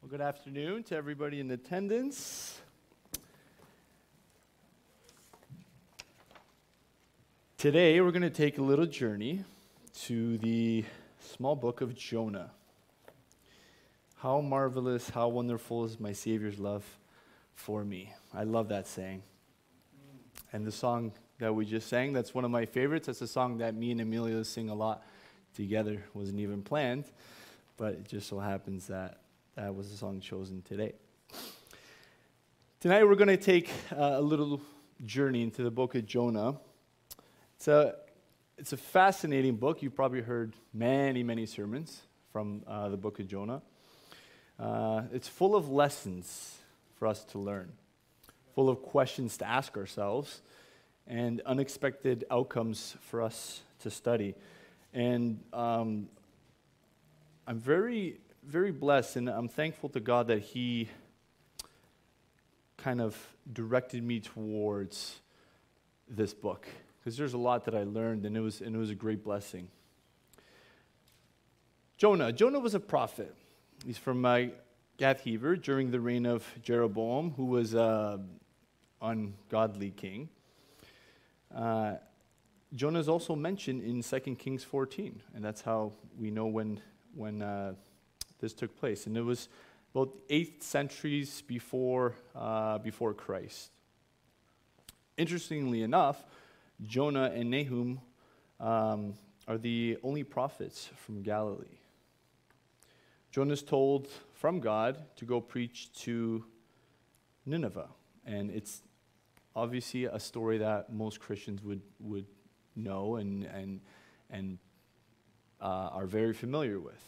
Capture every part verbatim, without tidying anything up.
Good afternoon to everybody in attendance. Today we're going to take a little journey to the small book of Jonah. How marvelous, how wonderful is my Savior's love for me. I love that saying. And the song that we just sang, that's one of my favorites. That's a song that me and Amelia sing a lot together. Wasn't even planned, but it just so happens that that was the song chosen today. Tonight we're going to take uh, a little journey into the book of Jonah. It's a, it's a fascinating book. You've probably heard many, many sermons from uh, the book of Jonah. Uh, it's full of lessons for us to learn, full of questions to ask ourselves, and unexpected outcomes for us to study. And um, I'm very... very blessed, and I'm thankful to God that He kind of directed me towards this book, because there's a lot that I learned, and it was and it was a great blessing. Jonah. Jonah was a prophet. He's from uh, Gath-Hefer during the reign of Jeroboam, who was an ungodly king. Uh, Jonah is also mentioned in Second Kings fourteen, and that's how we know when when. Uh, This took place, and it was about eight centuries before uh, before Christ. Interestingly enough, Jonah and Nahum um, are the only prophets from Galilee. Jonah is told from God to go preach to Nineveh, and it's obviously a story that most Christians would would know and and and uh, are very familiar with.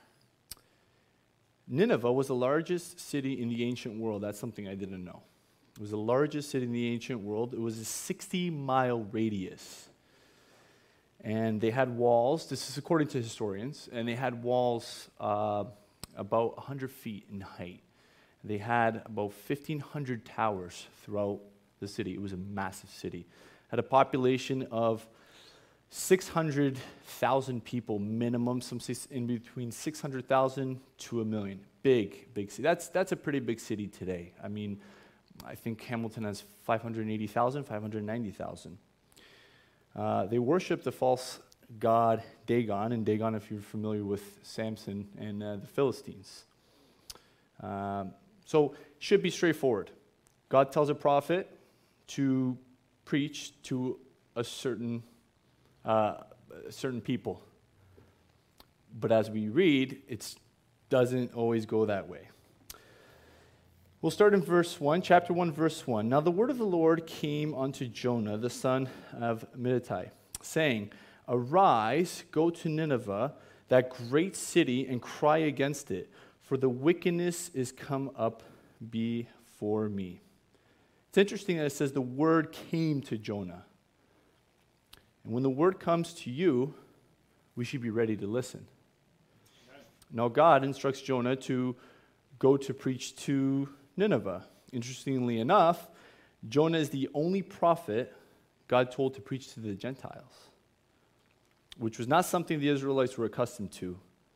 Nineveh was the largest city in the ancient world. That's something I didn't know. It was the largest city in the ancient world. It was a sixty-mile radius. And they had walls, this is according to historians, and they had walls uh, about one hundred feet in height. They had about fifteen hundred towers throughout the city. It was a massive city. Had a population of six hundred thousand people minimum, some say in between six hundred thousand to a million. Big, big city. That's that's a pretty big city today. I mean, I think Hamilton has five hundred eighty thousand, five hundred ninety thousand. Uh, they worship the false god Dagon, and Dagon, if you're familiar with Samson and uh, the Philistines. Um, so, should be straightforward. God tells a prophet to preach to a certain Uh, certain people. But as we read, it doesn't always go that way. We'll start in verse one, chapter one, verse one. Now the word of the Lord came unto Jonah, the son of Amittai, saying, Arise, go to Nineveh, that great city, and cry against it, for the wickedness is come up before me. It's interesting that it says the word came to Jonah. And when the word comes to you, we should be ready to listen. Okay. Now God instructs Jonah to go to preach to Nineveh. Interestingly enough, Jonah is the only prophet God told to preach to the Gentiles, which was not something the Israelites were accustomed to.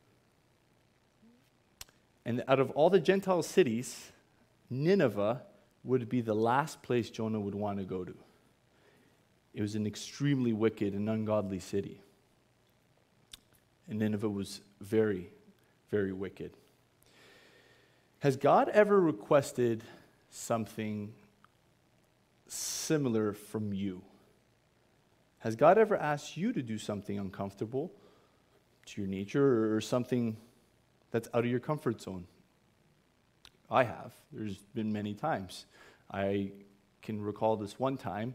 And out of all the Gentile cities, Nineveh would be the last place Jonah would want to go to. It was an extremely wicked and ungodly city. And Nineveh was very, very wicked. Has God ever requested something similar from you? Has God ever asked you to do something uncomfortable to your nature or something that's out of your comfort zone? I have. There's been many times. I can recall this one time.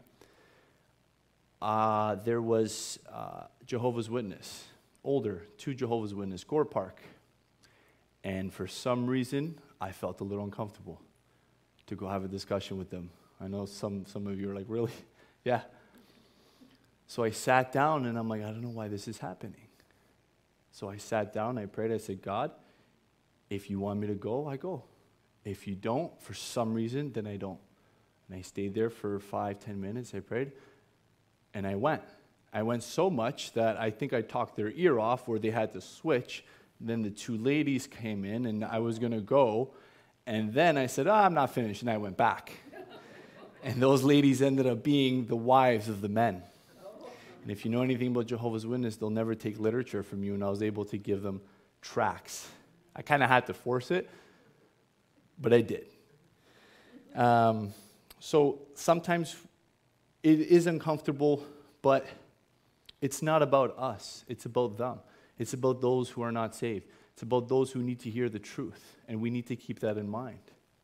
Uh, there was uh, Jehovah's Witness, older, two Jehovah's Witness, Gore Park. And for some reason, I felt a little uncomfortable to go have a discussion with them. I know some, some of you are like, really? Yeah. So I sat down, and I'm like, I don't know why this is happening. So I sat down, I prayed, I said, God, if you want me to go, I go. If you don't, for some reason, then I don't. And I stayed there for five, ten minutes, I prayed. And I went. I went so much that I think I talked their ear off where they had to switch Then the two ladies came in, and I was going to go. And then I said, oh, I'm not finished, and I went back. And those ladies ended up being the wives of the men. And if you know anything about Jehovah's Witness, they'll never take literature from you, and I was able to give them tracts. I kind of had to force it, but I did. Um, so sometimes it is uncomfortable, but it's not about us. It's about them. It's about those who are not saved. It's about those who need to hear the truth, and we need to keep that in mind.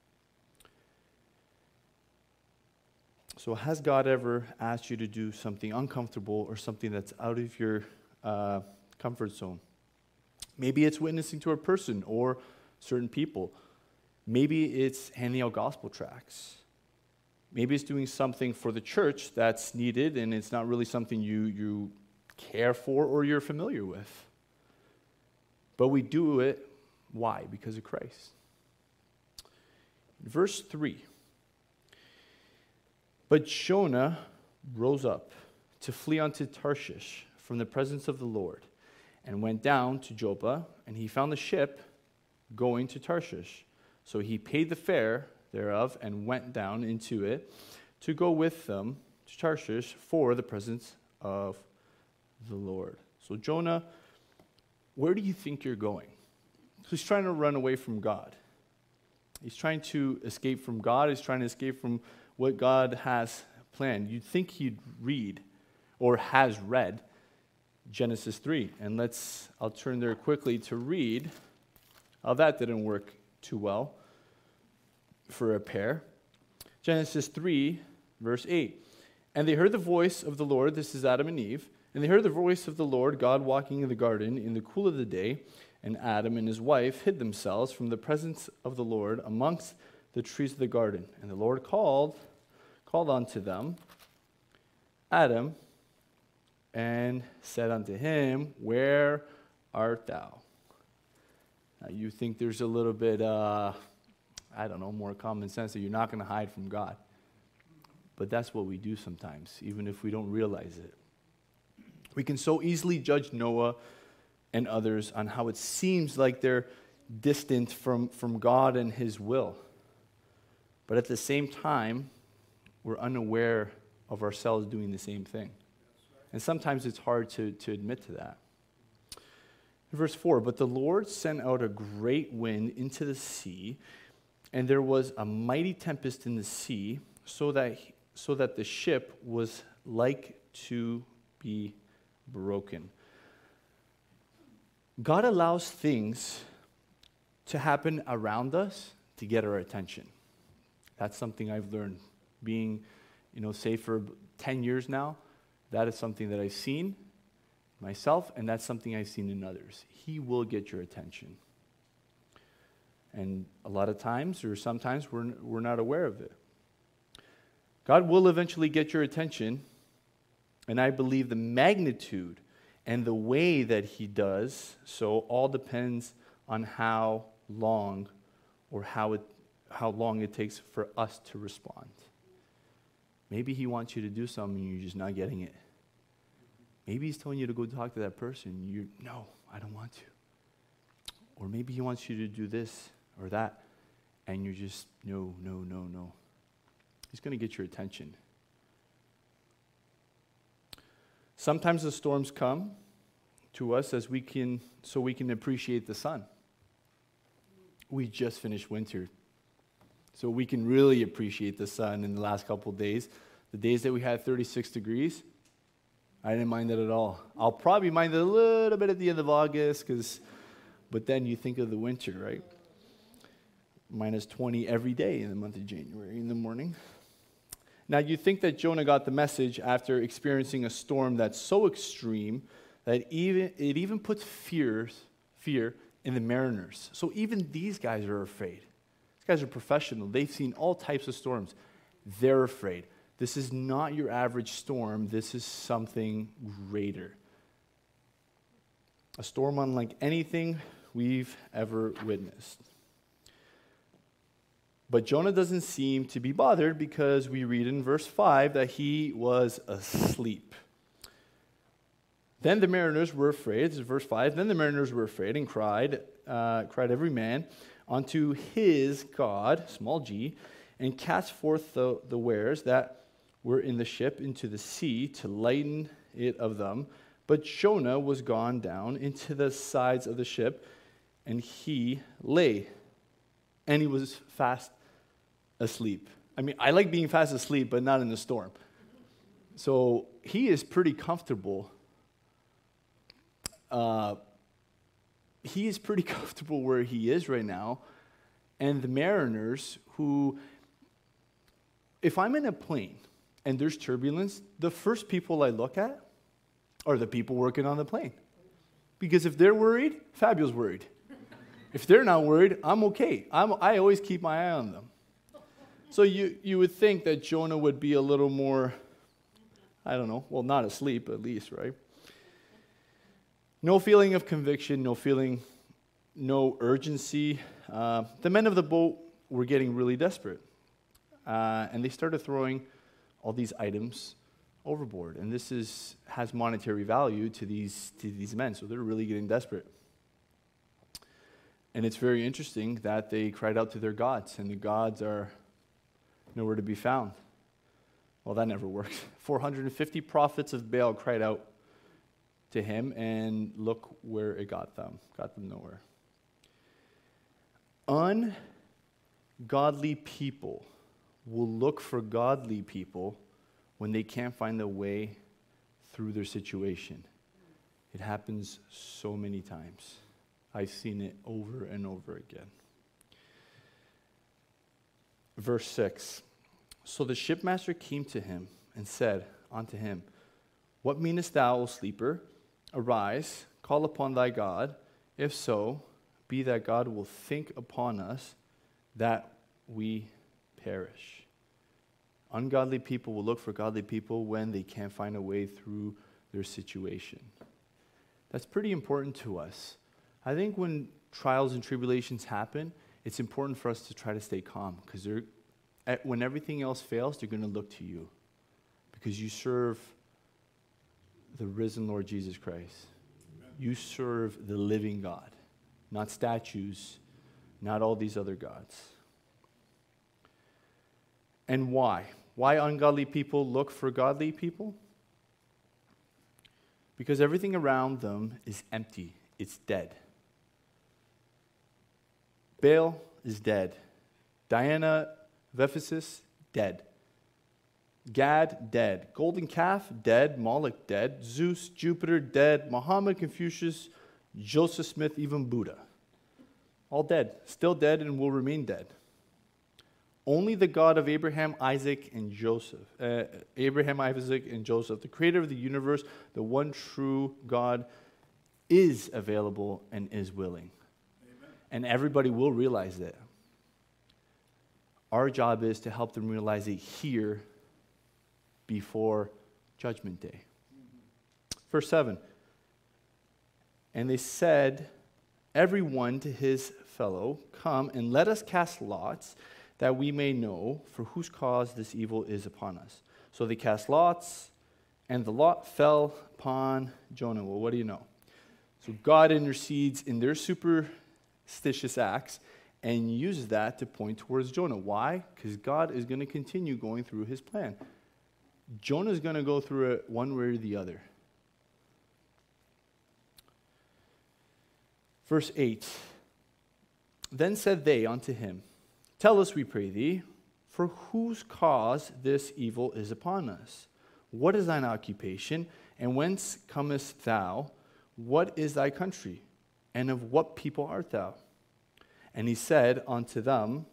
So has God ever asked you to do something uncomfortable or something that's out of your uh, comfort zone? Maybe it's witnessing to a person or certain people. Maybe it's handing out gospel tracts. Maybe it's doing something for the church that's needed and it's not really something you, you care for or you're familiar with. But we do it, why? Because of Christ. Verse three. But Jonah rose up to flee unto Tarshish from the presence of the Lord, and went down to Joppa, and he found the ship going to Tarshish. So he paid the fare thereof, and went down into it to go with them to Tarshish for the presence of the Lord. So Jonah, where do you think you're going? So he's trying to run away from God. He's trying to escape from God. He's trying to escape from what God has planned. You'd think he'd read or has read Genesis three. And let's, I'll turn there quickly to read. Oh, that didn't work too well for a pair. Genesis three, verse eight. And they heard the voice of the Lord, this is Adam and Eve, and they heard the voice of the Lord God walking in the garden in the cool of the day, and Adam and his wife hid themselves from the presence of the Lord amongst the trees of the garden. And the Lord called, called unto them, Adam, and said unto him, where art thou? Now you think there's a little bit, uh, I don't know, more common sense that you're not going to hide from God. But that's what we do sometimes, even if we don't realize it. We can so easily judge Noah and others on how it seems like they're distant from, from God and his will. But at the same time, we're unaware of ourselves doing the same thing. And sometimes it's hard to, to admit to that. Verse four, but the Lord sent out a great wind into the sea, and there was a mighty tempest in the sea, so that, so that the ship was like to be broken. God allows things to happen around us to get our attention. That's something I've learned. Being, you know, saved for ten years now, that is something that I've seen myself, and that's something I've seen in others. He will get your attention. And a lot of times, or sometimes, we're, we're not aware of it. God will eventually get your attention, and I believe the magnitude and the way that he does so all depends on how long or how it how long it takes for us to respond. Maybe he wants you to do something and you're just not getting it. Maybe he's telling you to go talk to that person. You no, I don't want to. Or maybe he wants you to do this or that, and you're just, no, no, no, no. He's going to get your attention. Sometimes the storms come to us as we can, so we can appreciate the sun. We just finished winter, so we can really appreciate the sun in the last couple of days. The days that we had thirty-six degrees, I didn't mind that at all. I'll probably mind it a little bit at the end of August, because, but then you think of the winter, right? minus twenty every day in the month of January in the morning. Now, you think that Jonah got the message after experiencing a storm that's so extreme that even it even puts fears, fear in the mariners. So even these guys are afraid. These guys are professional. They've seen all types of storms. They're afraid. This is not your average storm. This is something greater. A storm unlike anything we've ever witnessed. But Jonah doesn't seem to be bothered because we read in verse five that he was asleep. Then the mariners were afraid. This is verse five. Then the mariners were afraid and cried, uh, cried every man unto his God, small g, and cast forth the, the wares that were in the ship into the sea to lighten it of them. But Jonah was gone down into the sides of the ship, and he lay, and he was fast asleep. I mean, I like being fast asleep, but not in the storm. So he is pretty comfortable. Uh, he is pretty comfortable where he is right now. And the mariners who, if I'm in a plane and there's turbulence, the first people I look at are the people working on the plane. Because if they're worried, Fabio's worried. If they're not worried, I'm okay. I'm, I always keep my eye on them. So you, you would think that Jonah would be a little more, I don't know, well, not asleep at least, right? No feeling of conviction, no feeling, no urgency. Uh, the men of the boat were getting really desperate. Uh, and they started throwing all these items overboard. And this is has monetary value to these, to these men, so they're really getting desperate. And it's very interesting that they cried out to their gods, and the gods are nowhere to be found. Well, that never works. four hundred fifty prophets of Baal cried out to him, and look where it got them. Got them nowhere. Ungodly people will look for godly people when they can't find a way through their situation. It happens so many times. I've seen it over and over again. Verse six. So the shipmaster came to him and said unto him, What meanest thou, O sleeper? Arise, call upon thy God. If so, be that God will think upon us that we perish. Ungodly people will look for godly people when they can't find a way through their situation. That's pretty important to us. I think when trials and tribulations happen, it's important for us to try to stay calm, because when everything else fails, they're going to look to you, because you serve the risen Lord Jesus Christ. Amen. You serve the living God, not statues, not all these other gods. And why? Why ungodly people look for godly people? Because everything around them is empty. It's dead. Baal is dead. Diana of Ephesus, dead. Gad, dead. Golden calf, dead. Moloch, dead. Zeus, Jupiter, dead. Muhammad, Confucius, Joseph Smith, even Buddha. All dead. Still dead and will remain dead. Only the God of Abraham, Isaac, and Joseph, uh, Abraham, Isaac, and Joseph, the creator of the universe, the one true God, is available and is willing. Amen. And everybody will realize that. Our job is to help them realize it here before Judgment Day. Mm-hmm. Verse seven. And they said, every one to his fellow, Come and let us cast lots, that we may know for whose cause this evil is upon us. So they cast lots, and the lot fell upon Jonah. Well, what do you know? So God intercedes in their superstitious acts and uses that to point towards Jonah. Why? Because God is going to continue going through his plan. Jonah is going to go through it one way or the other. Verse eight. Then said they unto him, Tell us, we pray thee, for whose cause this evil is upon us? What is thine occupation, and whence comest thou? What is thy country, and of what people art thou? And he said unto them,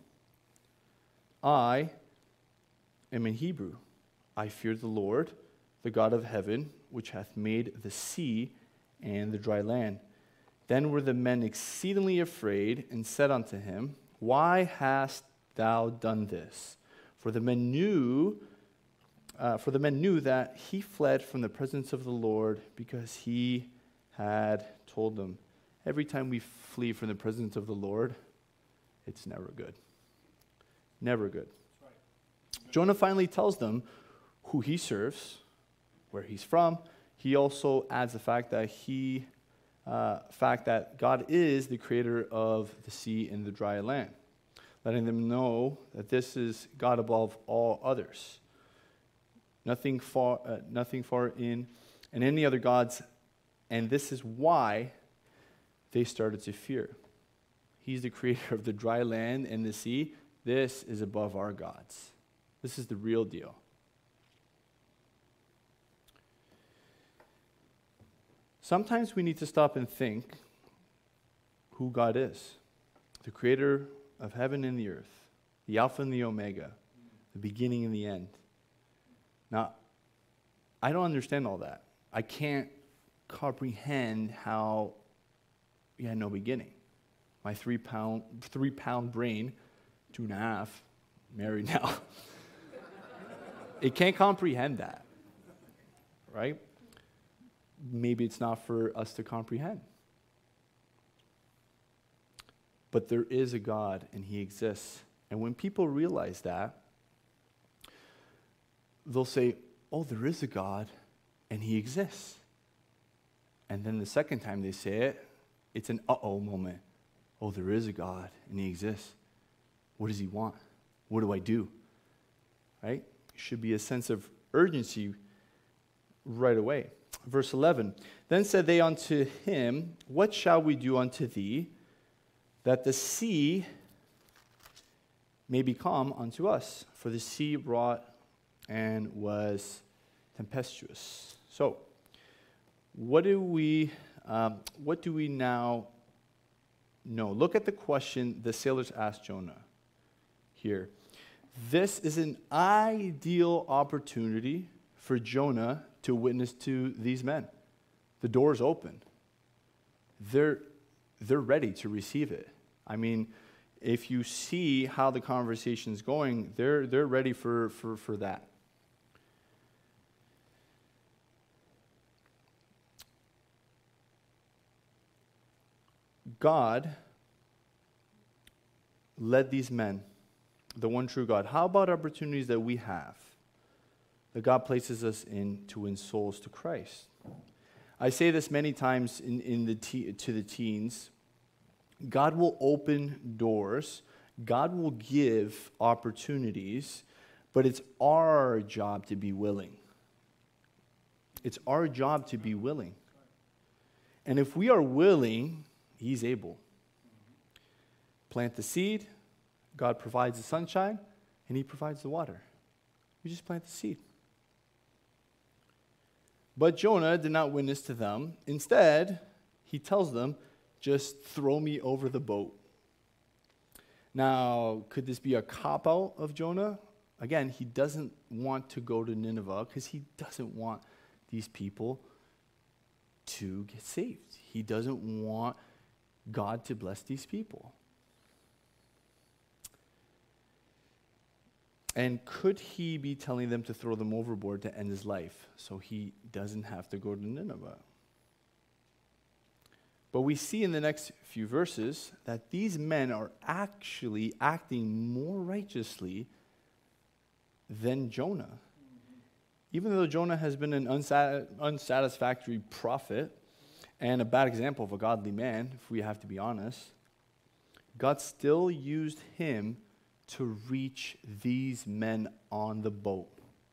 I am in Hebrew. I fear the Lord, the God of heaven, which hath made the sea and the dry land. Then were the men exceedingly afraid, and said unto him, Why hast thou done this? For the men knew, uh, for the men knew that he fled from the presence of the Lord, because he had told them. Every time we flee from the presence of the Lord, it's never good. Never good. Right. Jonah finally tells them who he serves, where he's from. he also adds the fact that he, uh, fact that God is the creator of the sea and the dry land, letting them know that this is God above all others. Nothing far, uh, nothing far in, and any other gods, and this is why they started to fear. He's the creator of the dry land and the sea. This is above our gods. This is the real deal. Sometimes we need to stop and think who God is. The creator of heaven and the earth, the Alpha and the Omega, the beginning and the end. Now, I don't understand all that. I can't comprehend how he had no beginning. My three pound, three pound brain, two and a half, married now. It can't comprehend that, right? Maybe it's not for us to comprehend. But there is a God, and he exists. And when people realize that, they'll say, oh, there is a God, and he exists. And then the second time they say it, it's an uh-oh moment. Oh, there is a God, and he exists. What does he want? What do I do? Right? Should be a sense of urgency right away. Verse eleven, then said they unto him, what shall we do unto thee, that the sea may be calm unto us? For the sea wrought and was tempestuous. So, what do we, um, what do we now know? Look at the question the sailors asked Jonah here. This is an ideal opportunity for Jonah to witness to these men. The door's open. They're, they're ready to receive it. I mean, if you see how the conversation's going, they're, they're ready for, for, for that. God led these men, the one true God. How about opportunities that we have, that God places us in to win souls to Christ? I say this many times in, in the te- to the teens. God will open doors. God will give opportunities, but it's our job to be willing. It's our job to be willing. And if we are willing, he's able. Plant the seed, God provides the sunshine, and he provides the water. We just plant the seed. But Jonah did not witness to them. Instead, he tells them, just throw me over the boat. Now, could this be a cop-out of Jonah? Again, he doesn't want to go to Nineveh because he doesn't want these people to get saved. He doesn't want God to bless these people. And could he be telling them to throw them overboard to end his life so he doesn't have to go to Nineveh? But we see in the next few verses that these men are actually acting more righteously than Jonah. Even though Jonah has been an unsat- unsatisfactory prophet and a bad example of a godly man, if we have to be honest, God still used him to reach these men on the boat.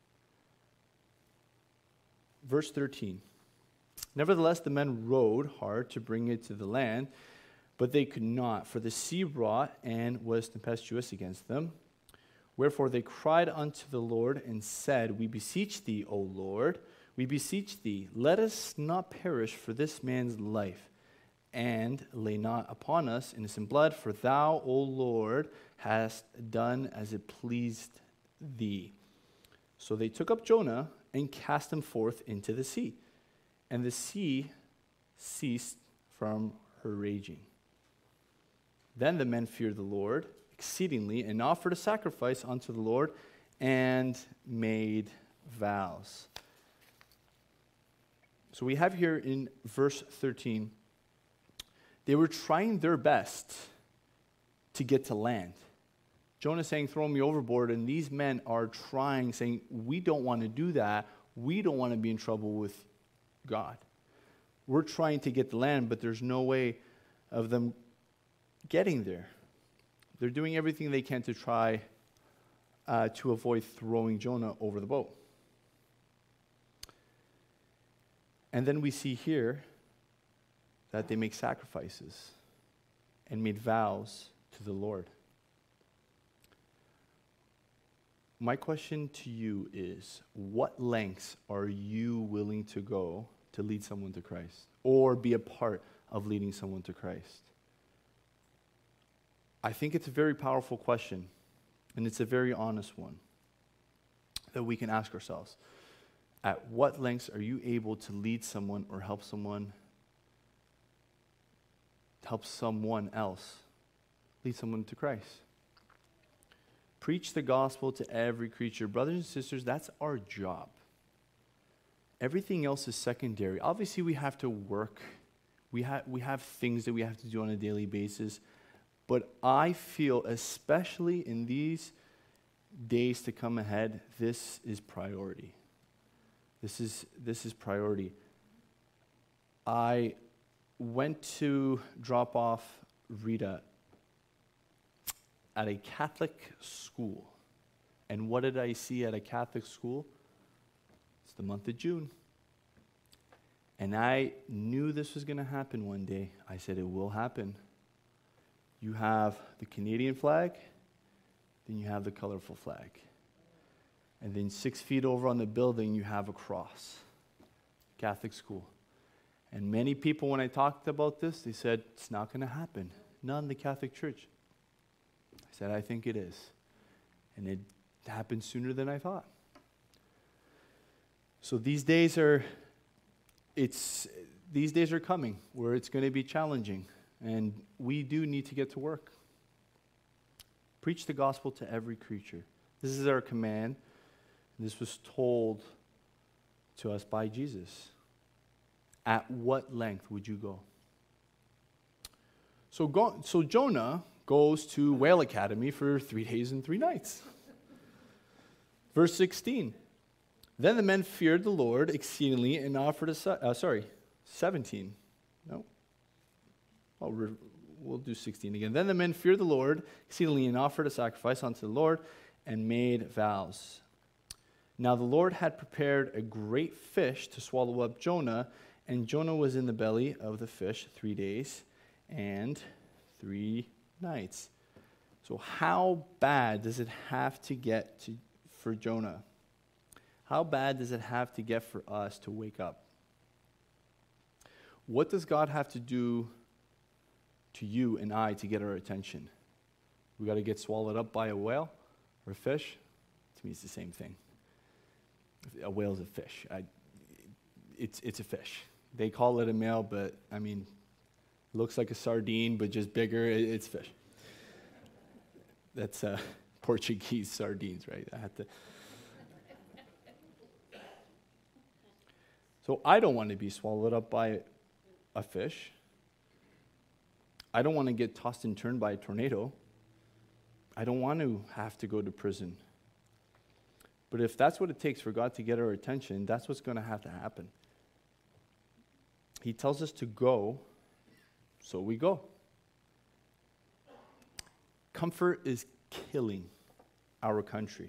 Verse thirteen. Nevertheless, the men rowed hard to bring it to the land, but they could not, for the sea wrought and was tempestuous against them. Wherefore they cried unto the Lord and said, We beseech thee, O Lord, we beseech thee, let us not perish for this man's life, and lay not upon us innocent blood, for thou, O Lord, hast done as it pleased thee. So they took up Jonah and cast him forth into the sea, and the sea ceased from her raging. Then the men feared the Lord exceedingly, and offered a sacrifice unto the Lord, and made vows. So we have here in verse thirteen, they were trying their best to get to land. Jonah saying, throw me overboard, and these men are trying, saying, we don't want to do that. We don't want to be in trouble with God. We're trying to get the land, but there's no way of them getting there. They're doing everything they can to try uh, to avoid throwing Jonah over the boat. And then we see here that they make sacrifices and made vows to the Lord. My question to you is, what lengths are you willing to go to lead someone to Christ or be a part of leading someone to Christ? I think it's a very powerful question, and it's a very honest one that we can ask ourselves. At what lengths are you able to lead someone or help someone, help someone else lead someone to Christ? Preach the gospel to every creature. Brothers and sisters, that's our job. Everything else is secondary. Obviously, we have to work. We, ha- we have things that we have to do on a daily basis. But I feel, especially in these days to come ahead, this is priority. This is, this is priority. I went to drop off Rita at a Catholic school. And what did I see at a Catholic school? It's the month of June. And I knew this was going to happen one day. I said, it will happen. You have the Canadian flag, then you have the colorful flag. And then six feet over on the building, you have a cross. Catholic school. And many people, when I talked about this, they said, it's not going to happen. Not in the Catholic Church. I said, I think it is. And it happened sooner than I thought. So these days are, it's, these days are coming where it's going to be challenging. And we do need to get to work. Preach the gospel to every creature. This is our command. This was told to us by Jesus. At what length would you go? So, go, so Jonah goes to Whale Academy for three days and three nights. Verse sixteen. Then the men feared the Lord exceedingly and offered a, uh, sorry, seventeen. No. Oh, we'll do sixteen again. Then the men feared the Lord exceedingly and offered a sacrifice unto the Lord and made vows. Now the Lord had prepared a great fish to swallow up Jonah, and Jonah was in the belly of the fish three days and three nights. So how bad does it have to get to, for Jonah? How bad does it have to get for us to wake up? What does God have to do to you and I to get our attention? We got to get swallowed up by a whale or a fish? To me, it's the same thing. A whale's a fish. I, it's it's a fish. They call it a male, but I mean, looks like a sardine, but just bigger. It, it's fish. That's uh, Portuguese sardines, right? I had to. So I don't want to be swallowed up by a fish. I don't want to get tossed and turned by a tornado. I don't want to have to go to prison. But if that's what it takes for God to get our attention, that's what's going to have to happen. He tells us to go, so we go. Comfort is killing our country.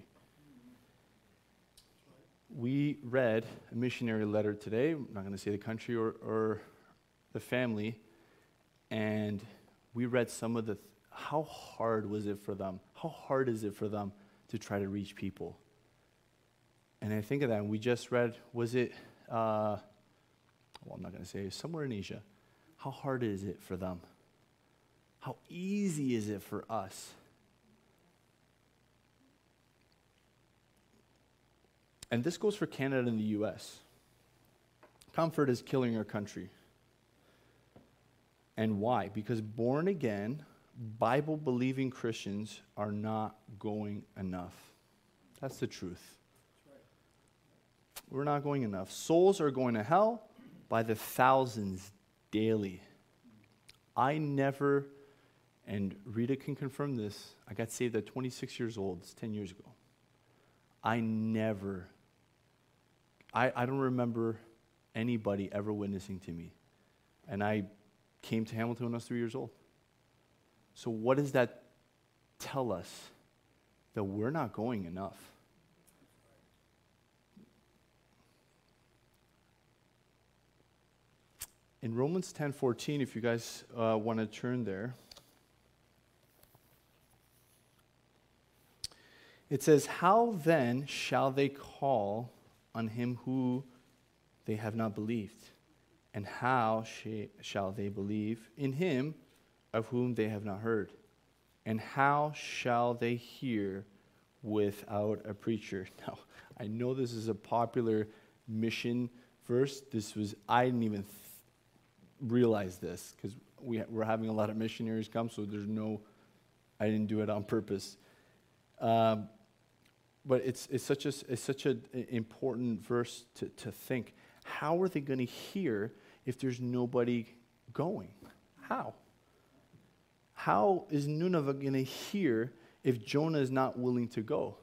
We read a missionary letter today. I'm not going to say the country or, or the family. And we read some of the, th- how hard was it for them? How hard is it for them to try to reach people? And I think of that, and we just read, was it, uh, well, I'm not going to say, somewhere in Asia. How hard is it for them? How easy is it for us? And this goes for Canada and the U S. Comfort is killing our country. And why? Because born again, Bible-believing Christians are not going enough. That's the truth. We're not going enough. Souls are going to hell by the thousands daily. I never, and Rita can confirm this, I got saved at twenty-six years old. It's ten years ago. I never, I, I don't remember anybody ever witnessing to me. And I came to Hamilton when I was three years old. So what does that tell us? That we're not going enough. In Romans ten fourteen, if you guys uh, want to turn there, it says, "How then shall they call on him who they have not believed? And how sh- shall they believe in him of whom they have not heard? And how shall they hear without a preacher?" Now, I know this is a popular mission verse. This was, I didn't even th- realize this because we ha- we're having a lot of missionaries come, so there's no, I didn't do it on purpose. Um, but it's it's such a it's such an important verse to, to think. How are they going to hear if there's nobody going? How? How is Nineveh going to hear if Jonah is not willing to go?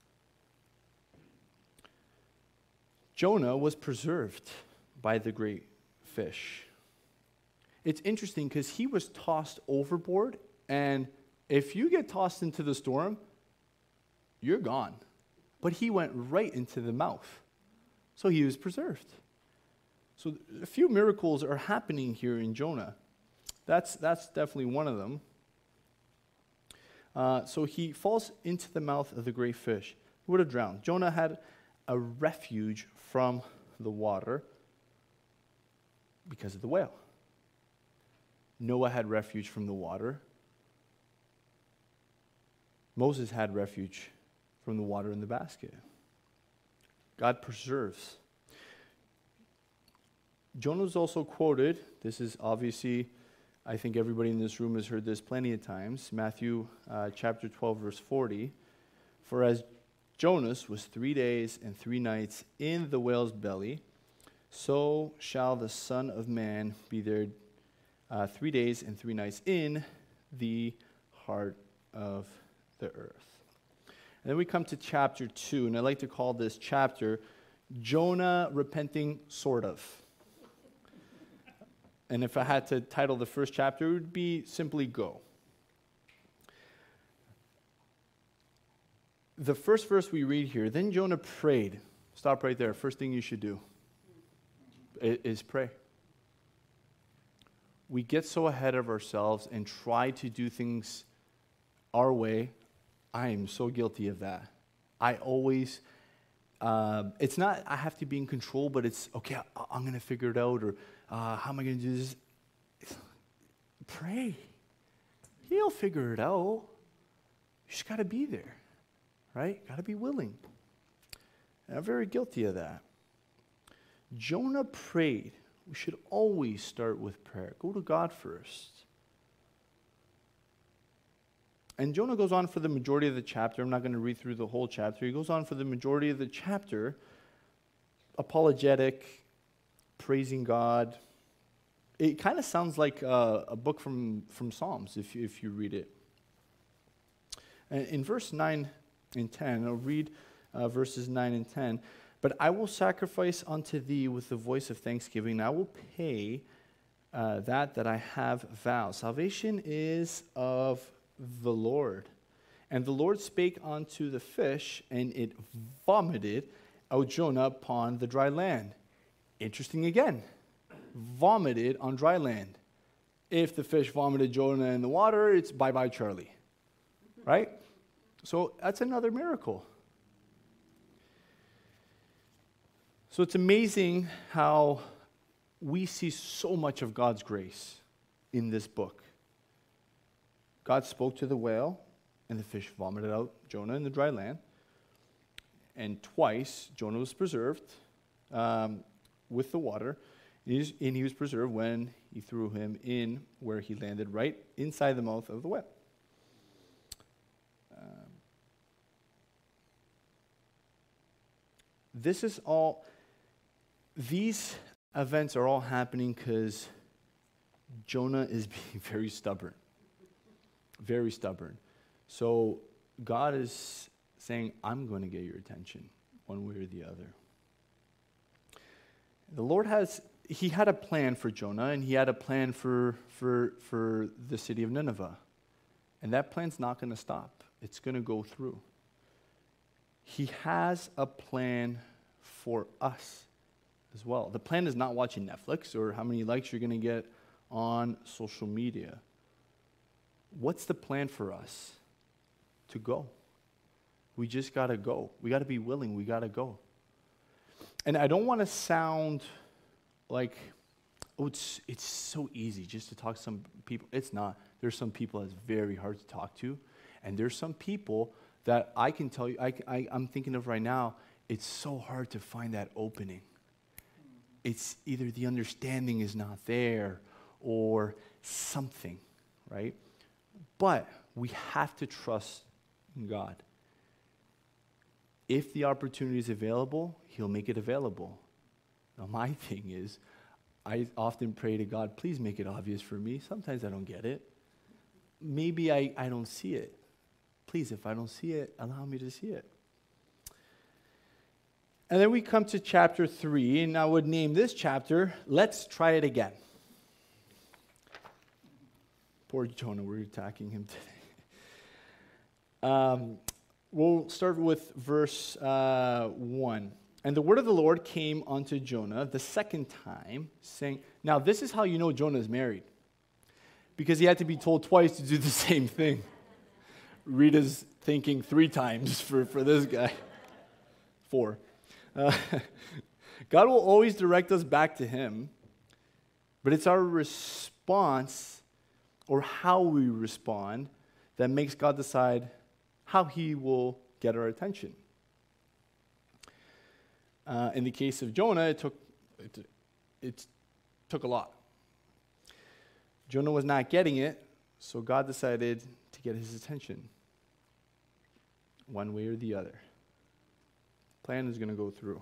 Jonah was preserved by the great fish. It's interesting because he was tossed overboard, and if you get tossed into the storm, you're gone. But he went right into the mouth, so he was preserved. So a few miracles are happening here in Jonah. That's, that's definitely one of them. Uh, so he falls into the mouth of the great fish. He would have drowned. Jonah had a refuge from the water because of the whale. Noah had refuge from the water. Moses had refuge from the water in the basket. God preserves. Jonah was also quoted, this is obviously, I think everybody in this room has heard this plenty of times, Matthew uh, chapter twelve, verse forty. "For as Jonas was three days and three nights in the whale's belly, so shall the Son of Man be there uh, three days and three nights in the heart of the earth." And then we come to chapter two, and I like to call this chapter Jonah Repenting Sort of. And if I had to title the first chapter, it would be simply Go. The first verse we read here, "Then Jonah prayed." Stop right there. First thing you should do is pray. We get so ahead of ourselves and try to do things our way. I am so guilty of that. I always, uh, it's not I have to be in control, but it's, okay, I, I'm going to figure it out, or uh, how am I going to do this? It's, pray. He'll figure it out. You just got to be there, right? Got to be willing. And I'm very guilty of that. Jonah prayed. We should always start with prayer. Go to God first. And Jonah goes on for the majority of the chapter. I'm not going to read through the whole chapter. He goes on for the majority of the chapter, apologetic, praising God. It kind of sounds like a, a book from, from Psalms if you, if you read it. And in verse nine and ten, I'll read uh, verses nine and ten. "But I will sacrifice unto thee with the voice of thanksgiving, and I will pay uh, that that I have vowed. Salvation is of the Lord. And the Lord spake unto the fish, and it vomited out Jonah upon the dry land." Interesting again. Vomited on dry land. If the fish vomited Jonah in the water, it's bye-bye Charlie. Right? So that's another miracle. So it's amazing how we see so much of God's grace in this book. God spoke to the whale, and the fish vomited out Jonah in the dry land. And twice, Jonah was preserved um, with the water, and he, was, and he was preserved when he threw him in where he landed, right inside the mouth of the whale. Um, this is all, these events are all happening because Jonah is being very stubborn. Very stubborn. So God is saying, I'm going to get your attention one way or the other. The Lord has, he had a plan for Jonah, and he had a plan for, for, for the city of Nineveh. And that plan's not going to stop. It's going to go through. He has a plan for us as well. The plan is not watching Netflix or how many likes you're going to get on social media. What's the plan for us? To go. We just got to go. We got to be willing. We got to go. And I don't want to sound like, oh, it's, it's so easy just to talk to some people. It's not. There's some people that's very hard to talk to. And there's some people that I can tell you, I, I, I'm thinking of right now, it's so hard to find that opening. It's either the understanding is not there or something, right? But we have to trust in God. If the opportunity is available, he'll make it available. Now, my thing is, I often pray to God, please make it obvious for me. Sometimes I don't get it. Maybe I, I don't see it. Please, if I don't see it, allow me to see it. And then we come to chapter three, and I would name this chapter, Let's Try It Again. Poor Jonah, we're attacking him today. Um, we'll start with verse uh, one. And the word of the Lord came unto Jonah the second time, saying, now this is how you know Jonah is married. Because he had to be told twice to do the same thing. Rita's thinking three times for, for this guy. Four. Uh, God will always direct us back to him, but it's our response or how we respond that makes God decide how he will get our attention. Uh, in the case of Jonah, it took, it, it took a lot. Jonah was not getting it, so God decided to get his attention. One way or the other. Plan is going to go through.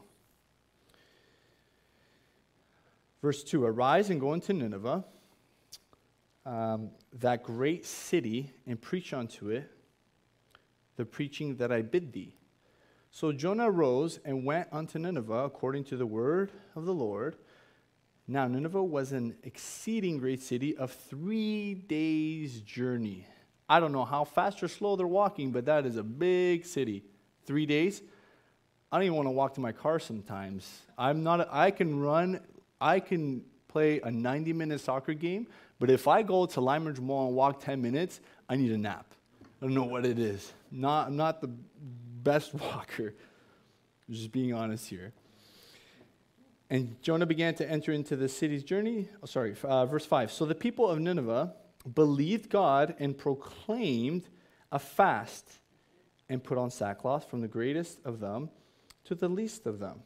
Verse two, arise and go into Nineveh, um, that great city, and preach unto it the preaching that I bid thee. So Jonah arose and went unto Nineveh according to the word of the Lord. Now Nineveh was an exceeding great city of three days' journey. I don't know how fast or slow they're walking, but that is a big city. Three days? I don't even want to walk to my car sometimes. I'm not, a, I can run, I can play a ninety-minute soccer game, but if I go to Limeridge Mall and walk ten minutes, I need a nap. I don't know what it is. Not, I'm not the best walker. I'm just being honest here. And Jonah began to enter into the city's journey. Oh, sorry, uh, verse five. So the people of Nineveh believed God and proclaimed a fast and put on sackcloth from the greatest of them to the least of them.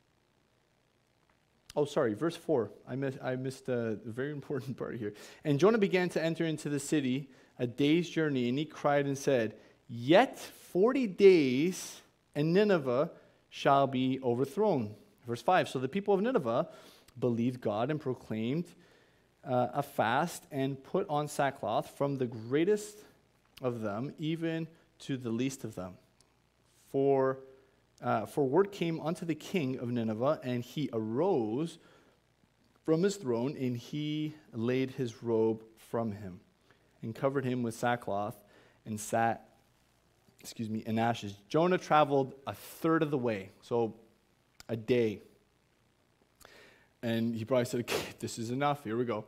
Oh, sorry, verse four. I missed, I missed a very important part here. And Jonah began to enter into the city a day's journey, and he cried and said, yet forty days, and Nineveh shall be overthrown. Verse five, so the people of Nineveh believed God and proclaimed uh, a fast and put on sackcloth from the greatest of them even to the least of them. For, uh, for word came unto the king of Nineveh, and he arose from his throne, and he laid his robe from him, and covered him with sackcloth, and sat, excuse me, in ashes. Jonah traveled a third of the way, so a day. And he probably said, okay, this is enough, here we go.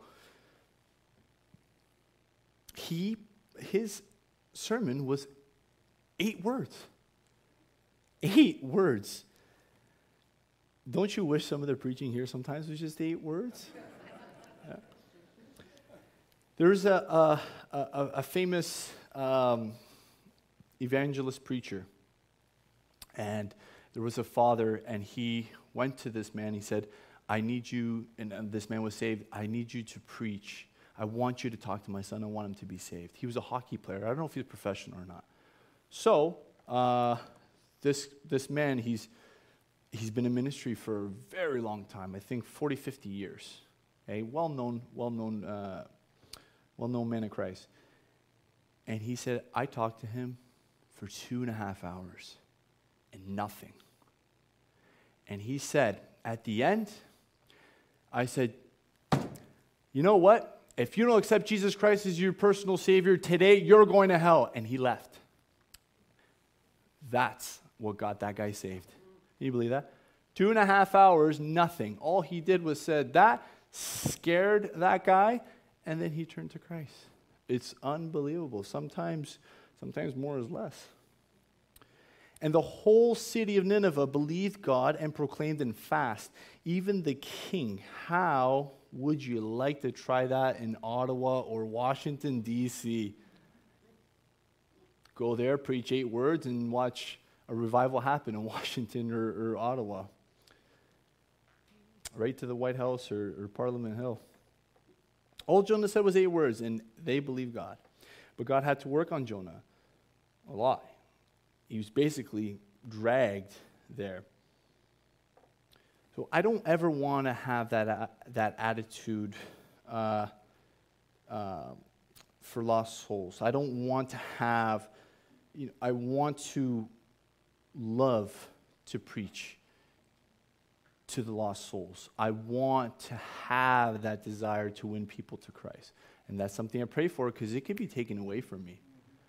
He, his sermon was eight words. Eight words. Don't you wish some of the preaching here sometimes was just eight words? Yeah. There's a, a, a, a famous um, evangelist preacher, and there was a father, and he went to this man. He said, I need you, and this man was saved, I need you to preach. I want you to talk to my son. I want him to be saved. He was a hockey player. I don't know if he's professional or not. So, uh, this this man, he's he's been in ministry for a very long time, I think forty, fifty years. A well-known, well-known, uh, well-known man of Christ. And he said, I talked to him for two and a half hours and nothing. And he said, at the end, I said, you know what? If you don't accept Jesus Christ as your personal Savior today, you're going to hell. And he left. That's what got that guy saved. Can you believe that? Two and a half hours, nothing. All he did was said that, scared that guy, and then he turned to Christ. It's unbelievable. Sometimes, sometimes more is less. And the whole city of Nineveh believed God and proclaimed and fast. Even the king. How would you like to try that in Ottawa or Washington, D C? Go there, preach eight words, and watch a revival happen in Washington or, or Ottawa. Right to the White House or, or Parliament Hill. All Jonah said was eight words, and they believed God. But God had to work on Jonah a lot. He was basically dragged there. So I don't ever want to have that, uh, that attitude uh, uh, for lost souls. I don't want to have, you know, I want to love to preach to the lost souls. I want to have that desire to win people to Christ. And that's something I pray for because it could be taken away from me.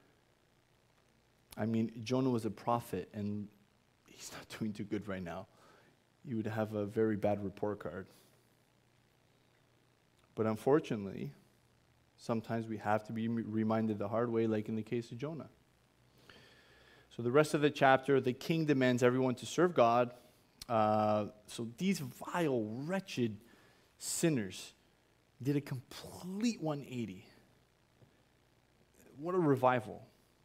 I mean, Jonah was a prophet, and he's not doing too good right now. You would have a very bad report card. But unfortunately, sometimes we have to be reminded the hard way, like in the case of Jonah. So the rest of the chapter, the king demands everyone to serve God. Uh, so these vile, wretched sinners did a complete one eighty. What a revival.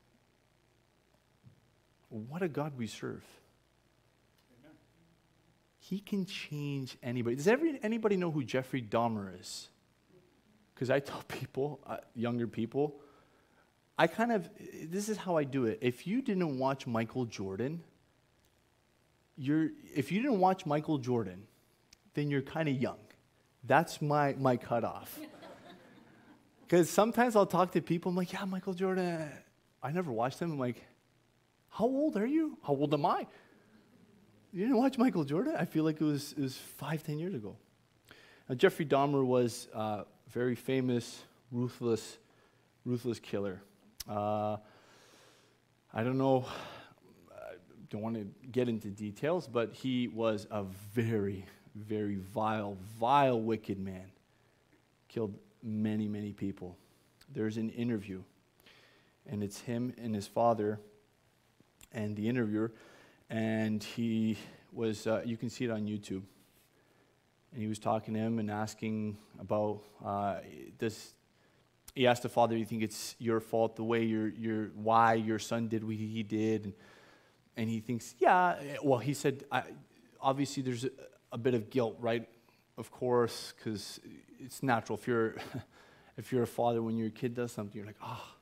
What a God we serve. Amen. He can change anybody. Does every, anybody know who Jeffrey Dahmer is? Because I tell people, uh, younger people, I kind of, this is how I do it. If you didn't watch Michael Jordan, you're, if you didn't watch Michael Jordan, then you're kind of young. That's my, my cutoff. Because sometimes I'll talk to people, I'm like, yeah, Michael Jordan, I never watched him. I'm like, how old are you? How old am I? You didn't watch Michael Jordan? I feel like it was, it was five, ten years ago. Now, Jeffrey Dahmer was a very famous, ruthless, ruthless killer. Uh, I don't know, I don't want to get into details, but he was a very, very vile, vile, wicked man. Killed many, many people. There's an interview, and it's him and his father and the interviewer, and he was, uh, you can see it on YouTube, and he was talking to him and asking about, uh, does, he asked the father, do you think it's your fault, the way your, your, why your son did what he did, and, and he thinks, yeah, well, he said, I, obviously there's a, a bit of guilt, right, of course, because it's natural, if you're, if you're a father, when your kid does something, you're like, ah, oh.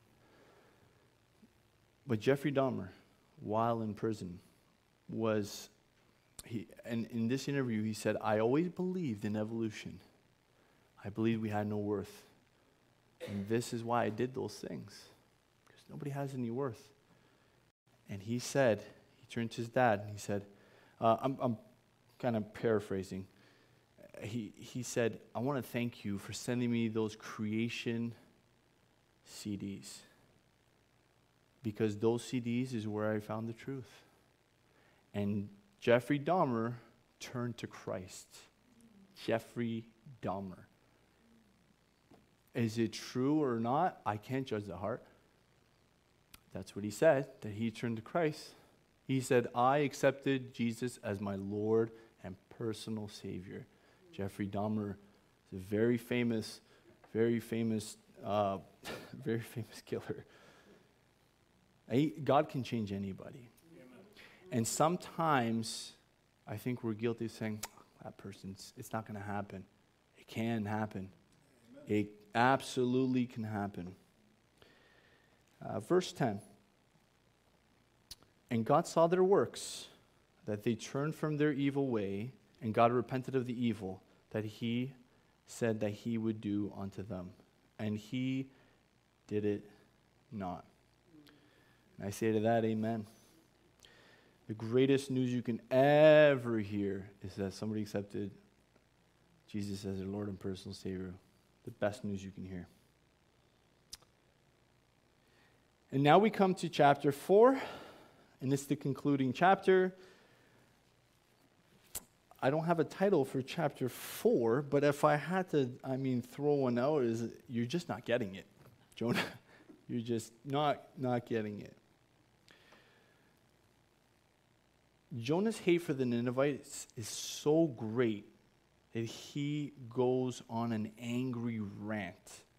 But Jeffrey Dahmer, while in prison, was, he, and in this interview he said, I always believed in evolution. I believed we had no worth. And this is why I did those things. Because nobody has any worth. And he said, he turned to his dad and he said, uh, I'm, I'm kind of paraphrasing. He, he said, I want to thank you for sending me those creation C Ds. Because those C Ds is where I found the truth. And Jeffrey Dahmer turned to Christ. Jeffrey Dahmer. Is it true or not? I can't judge the heart. That's what he said, that he turned to Christ. He said, I accepted Jesus as my Lord and personal Savior. Jeffrey Dahmer is a very famous, very famous, uh, very famous killer. God can change anybody. Amen. And sometimes I think we're guilty of saying, that person's, it's not going to happen. It can happen. Amen. It absolutely can happen. Uh, verse ten. And God saw their works, that they turned from their evil way, and God repented of the evil that he said that he would do unto them. And he did it not. And I say to that, amen. The greatest news you can ever hear is that somebody accepted Jesus as their Lord and personal Savior. The best news you can hear. And now we come to chapter four, and it's the concluding chapter. I don't have a title for chapter four, but if I had to, I mean, throw one out, is you're just not getting it, Jonah. You're just not, not getting it. Jonah's hate for the Ninevites is so great that he goes on an angry rant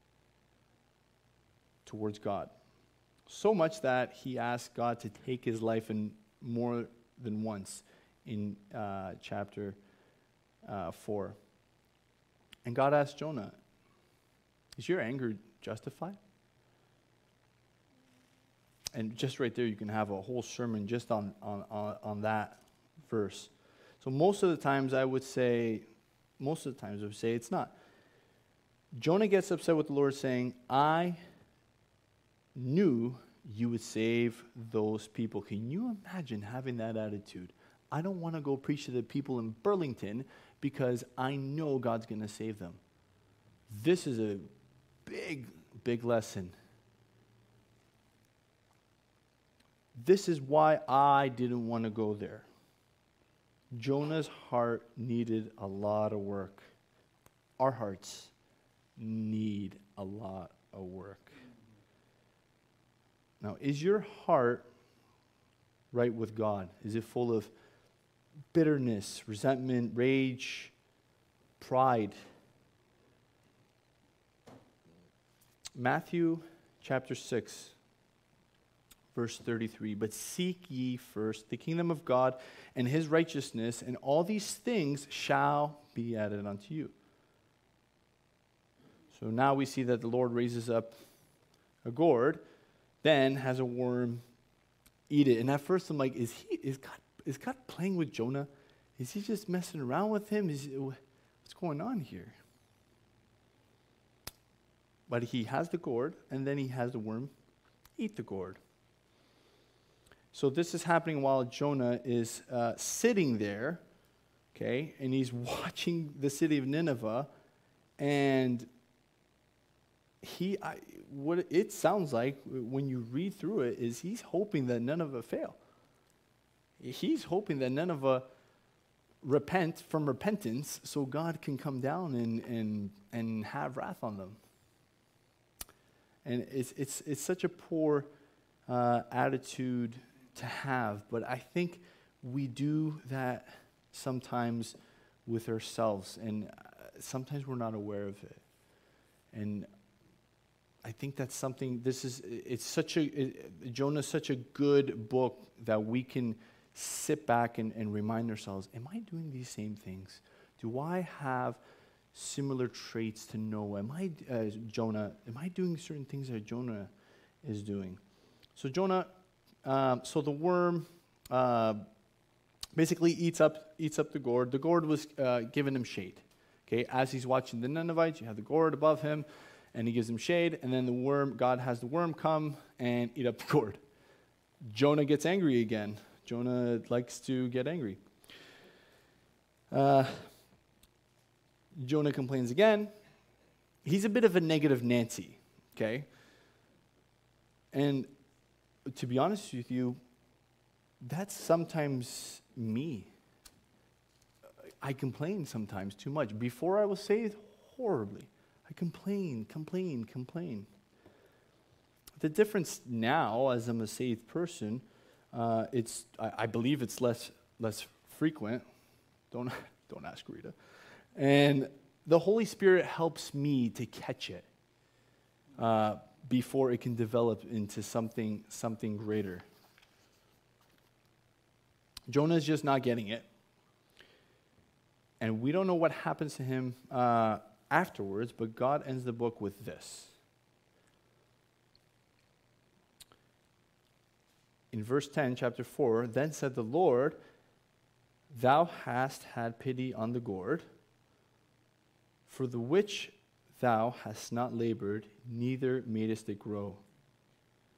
towards God. So much that he asked God to take his life in more than once in uh, chapter uh, four. And God asked Jonah, is your anger justified? And just right there, you can have a whole sermon just on, on, on, on that verse. So most of the times I would say, most of the times I would say it's not. Jonah gets upset with the Lord saying, I knew you would save those people. Can you imagine having that attitude? I don't want to go preach to the people in Burlington because I know God's going to save them. This is a big, big lesson. This is why I didn't want to go there. Jonah's heart needed a lot of work. Our hearts need a lot of work. Now, is your heart right with God? Is it full of bitterness, resentment, rage, pride? Matthew chapter six, verse thirty-three, but seek ye first the kingdom of God and his righteousness, and all these things shall be added unto you. So now we see that the Lord raises up a gourd, then has a worm eat it. And at first I'm like, is he is God is God playing with Jonah? Is he just messing around with him? Is what's going on here? But he has the gourd, and then he has the worm eat the gourd. So this is happening while Jonah is uh, sitting there, okay, and he's watching the city of Nineveh, and he, I, what it sounds like when you read through it is he's hoping that Nineveh fail. He's hoping that Nineveh repent from repentance so God can come down and and and have wrath on them. And it's it's it's such a poor uh, attitude to have, but I think we do that sometimes with ourselves, and sometimes we're not aware of it. And I think that's something. This is it's such a it, Jonah's such a good book that we can sit back and, and remind ourselves: am I doing these same things? Do I have similar traits to Noah? Am I uh, Jonah? Am I doing certain things that Jonah is doing? So Jonah, um, so the worm uh, basically eats up eats up the gourd. The gourd was uh, giving him shade. Okay, as he's watching the Ninevites, you have the gourd above him, and he gives him shade. And then the worm, God has the worm come and eat up the gourd. Jonah gets angry again. Jonah likes to get angry. Uh, Jonah complains again. He's a bit of a negative Nancy, okay? And to be honest with you, that's sometimes me. I complain sometimes too much. Before I was saved, horribly. I complain, complain, complain. The difference now, as I'm a saved person, uh, it's I, I believe it's less less frequent. Don't don't ask Rita. And the Holy Spirit helps me to catch it uh, before it can develop into something something greater. Jonah's just not getting it. And we don't know what happens to him uh, afterwards, but God ends the book with this. In verse ten, chapter four, then said the Lord, thou hast had pity on the gourd, for the which thou hast not labored, neither madest it grow,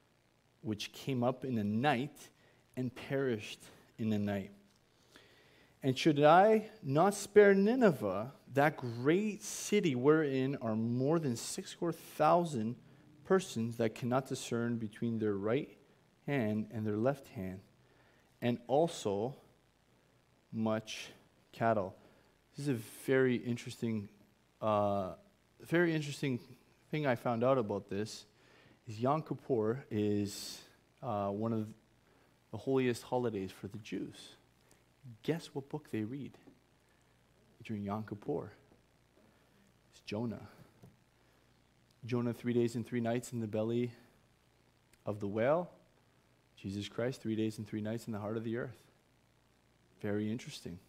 which came up in a night and perished in a night. And should I not spare Nineveh, that great city wherein are more than six score thousand persons that cannot discern between their right hand and their left hand, and also much cattle? This is a very interesting, uh, very interesting thing I found out about this. Is Yom Kippur is uh, one of the holiest holidays for the Jews. Guess what book they read during Yom Kippur? It's Jonah. Jonah, three days and three nights in the belly of the whale. Jesus Christ, three days and three nights in the heart of the earth. Very interesting.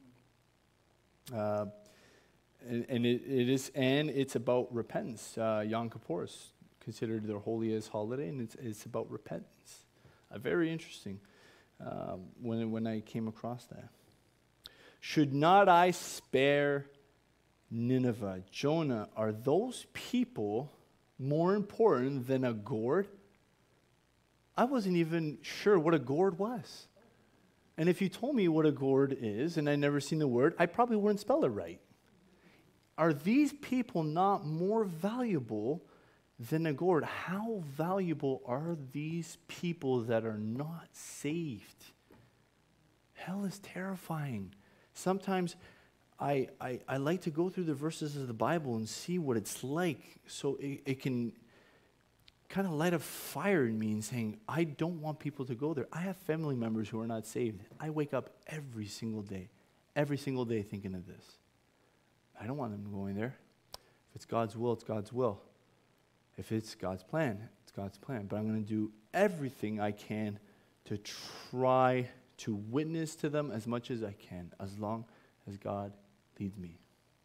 Uh, and and it, it is, and it's about repentance. Uh, Yom Kippur is considered their holiest holiday, and it's it's about repentance. Uh, very interesting. Um, when when I came across that. Should not I spare Nineveh? Jonah, are those people more important than a gourd? I wasn't even sure what a gourd was. And if you told me what a gourd is, and I'd never seen the word, I probably wouldn't spell it right. Are these people not more valuable than a gourd? How valuable are these people that are not saved? Hell is terrifying. Sometimes I, I, I like to go through the verses of the Bible and see what it's like, so it, it can kind of light a fire in me and saying, I don't want people to go there. I have family members who are not saved. I wake up every single day, every single day thinking of this. I don't want them going there. If it's God's will, it's God's will. If it's God's plan, it's God's plan. But I'm going to do everything I can to try to witness to them as much as I can, as long as God leads me.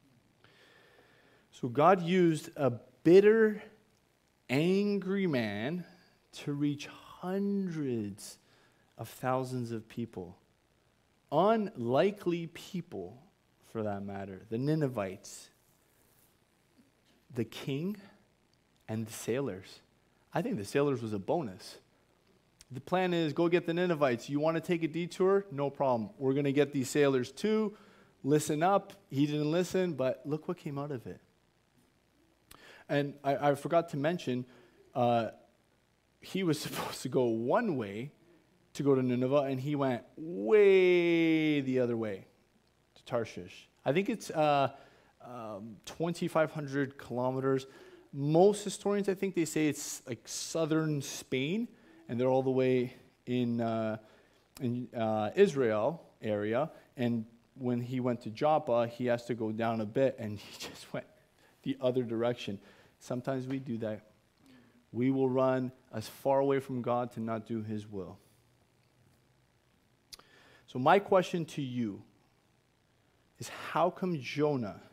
So God used a bitter, angry man to reach hundreds of thousands of people. Unlikely people, for that matter. The Ninevites, the king, and the sailors. I think the sailors was a bonus. The plan is, go get the Ninevites. You want to take a detour? No problem. We're going to get these sailors too. Listen up. He didn't listen, but look what came out of it. And I, I forgot to mention, uh, he was supposed to go one way to go to Nineveh, and he went way the other way to Tarshish. I think it's uh, um, twenty-five hundred kilometers. Most historians, I think they say it's like southern Spain, and they're all the way in uh, in uh, Israel area. And when he went to Joppa, he has to go down a bit, and he just went the other direction. Sometimes we do that. We will run as far away from God to not do His will. So my question to you is, how come Jonah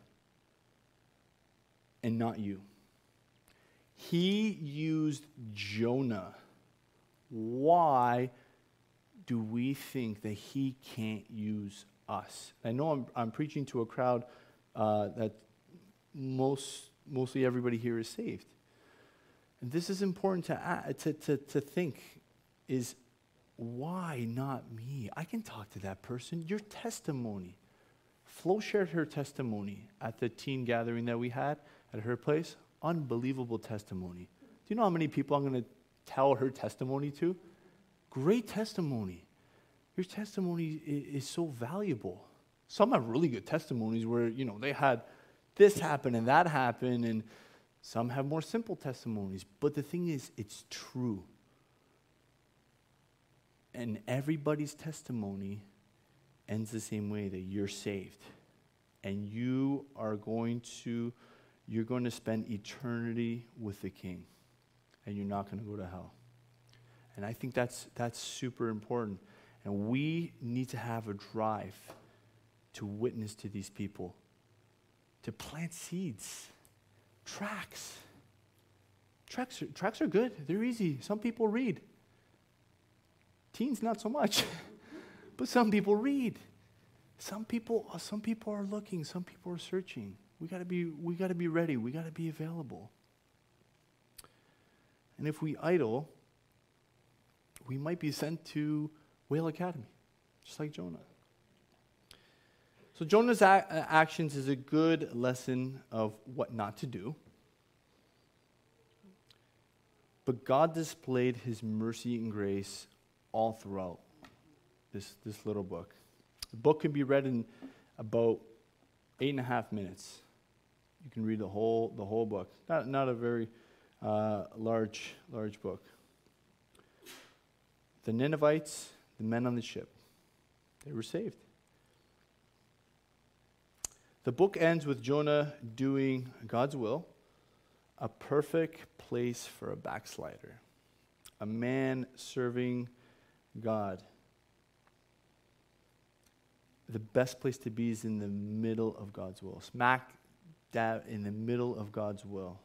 and not you? He used Jonah. Why do we think that he can't use us? I know I'm, I'm preaching to a crowd uh, that most, mostly everybody here is saved. And this is important to, add, to, to, to think is, why not me? I can talk to that person. Your testimony. Flo shared her testimony at the teen gathering that we had at her place. Unbelievable testimony. Do you know how many people I'm going to tell her testimony to? Great testimony. Your testimony is, is so valuable. Some have really good testimonies where, you know, they had this happen and that happen, and some have more simple testimonies. But the thing is, it's true. And everybody's testimony ends the same way, that you're saved. And you are going to, you're going to spend eternity with the King. And you're not going to go to hell. And I think that's that's super important. And we need to have a drive to witness to these people, to plant seeds, tracts. Tracts are, tracts are good. They're easy. Some people read. Teens, not so much. But some people read. Some people, some people are looking. Some people are searching. We gotta be, we gotta be ready. We gotta be available. And if we idle, we might be sent to Whale Academy, just like Jonah. So Jonah's a- actions is a good lesson of what not to do. But God displayed his mercy and grace all throughout this, this little book. The book can be read in about eight and a half minutes. You can read the whole the whole book. Not not a very uh, large large book. The Ninevites, the men on the ship, they were saved. The book ends with Jonah doing God's will, a perfect place for a backslider, a man serving God. The best place to be is in the middle of God's will. Smack dab in the middle of God's will.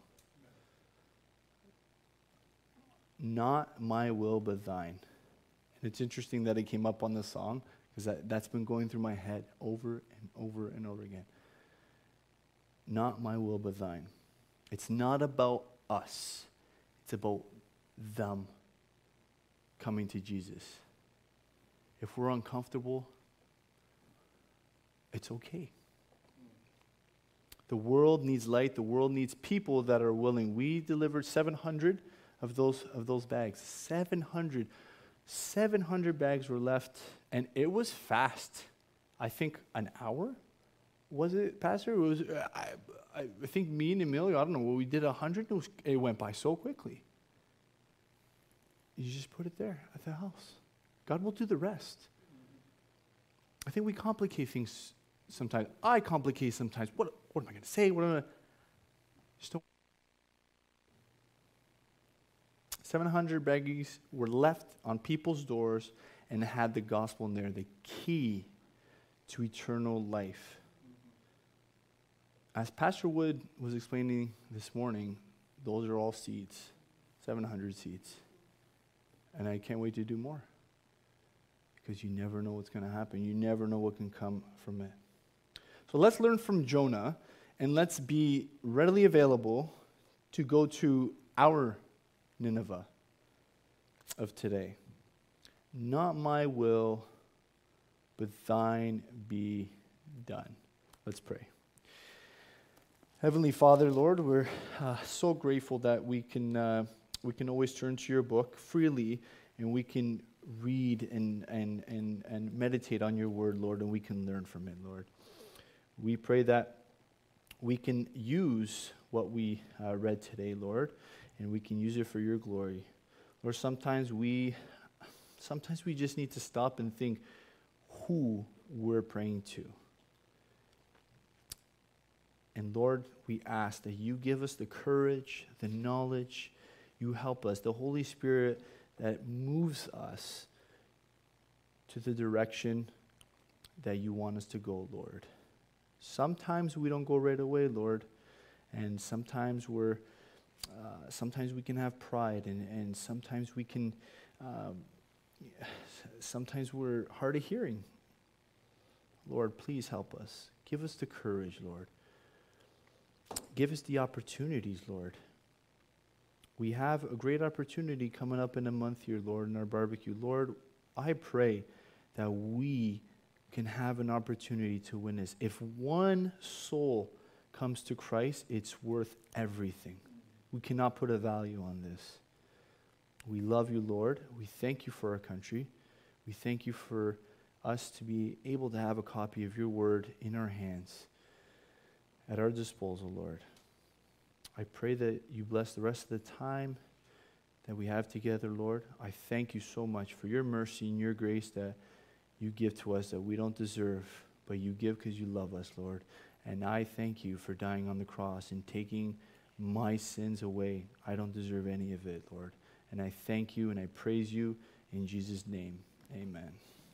Not my will, but thine. And it's interesting that it came up on the song, because that, that's been going through my head over and over and over again. Not my will, but thine. It's not about us. It's about them coming to Jesus. If we're uncomfortable, it's okay. The world needs light. The world needs people that are willing. We delivered seven hundred of those of those bags. seven hundred. seven hundred bags were left, and it was fast. I think an hour? Was it, Pastor? It was. I, I think me and Emilio, I don't know, well, we did one hundred. It, was, it went by so quickly. You just put it there at the house. God will do the rest. I think we complicate things sometimes. I complicate sometimes. What, what am I going to say? What am I gonna, just don't. seven hundred baggies were left on people's doors and had the gospel in there, the key to eternal life. As Pastor Wood was explaining this morning, those are all seeds, seven hundred seeds. And I can't wait to do more, because you never know what's going to happen. You never know what can come from it. So let's learn from Jonah, and let's be readily available to go to our Nineveh of today. Not my will, but thine be done. Let's pray. Heavenly Father, Lord, we're uh, so grateful that we can uh, we can always turn to your book freely, and we can read and, and, and, and meditate on your word, Lord, and we can learn from it, Lord. We pray that we can use what we uh, read today, Lord, and we can use it for your glory. Lord, sometimes we, sometimes we just need to stop and think who we're praying to. And Lord, we ask that you give us the courage, the knowledge, you help us, the Holy Spirit that moves us to the direction that you want us to go, Lord. Sometimes we don't go right away, Lord, and sometimes we're, uh, sometimes we can have pride, and, and sometimes we can, um, sometimes we're hard of hearing. Lord, please help us. Give us the courage, Lord. Give us the opportunities, Lord. We have a great opportunity coming up in a month here, Lord, in our barbecue. Lord, I pray that we can have an opportunity to witness. If one soul comes to Christ, it's worth everything. We cannot put a value on this. We love you, Lord. We thank you for our country. We thank you for us to be able to have a copy of your word in our hands, at our disposal, Lord. I pray that you bless the rest of the time that we have together, Lord. I thank you so much for your mercy and your grace that you give to us that we don't deserve, but you give because you love us, Lord. And I thank you for dying on the cross and taking my sins away. I don't deserve any of it, Lord. And I thank you and I praise you in Jesus' name. Amen.